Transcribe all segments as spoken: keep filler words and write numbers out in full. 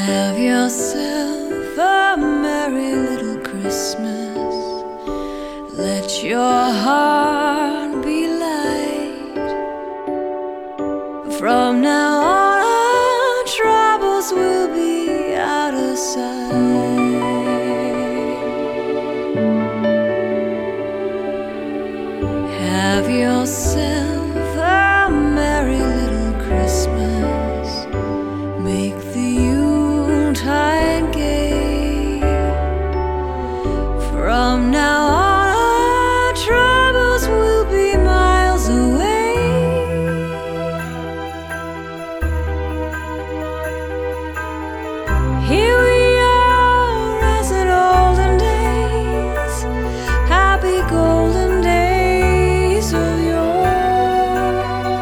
Have yourself a merry little Christmas. Let your heart be light. From now on, our troubles will be out of sight. Have yourself a merry little Christmas. Make the Yuletide gay. From now on, our troubles will be miles away. Here we are as in olden days, happy golden days of yore.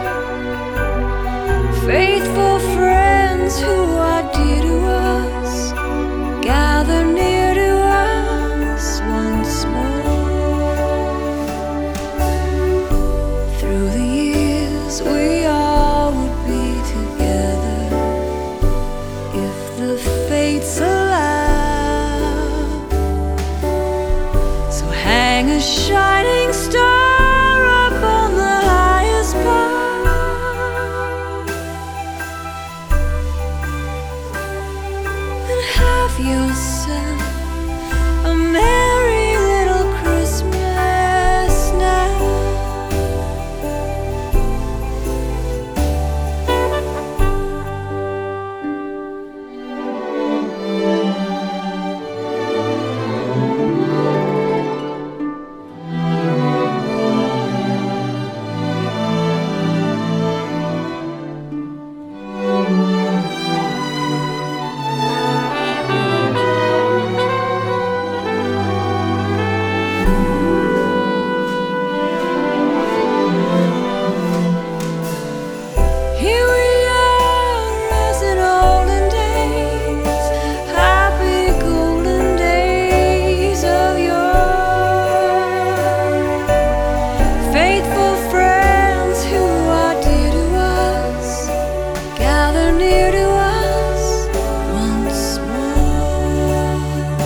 Faithful friends who are dear to us, gather near to us once more. Through the years we all would be together, if the fates allow. So hang a shining star up on the highest bough, and have yourself a merry little Christmas now. Here we are as in olden days, happy golden days of yore. Faithful friends who are dear to us, gather near to us once more.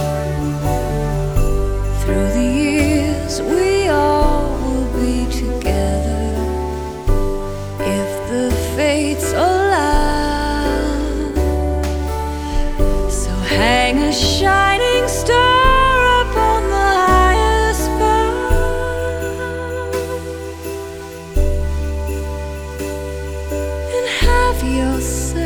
Through the years we all will be together, if the fates allow. So hang a shining star up on the highest bough, and have yourself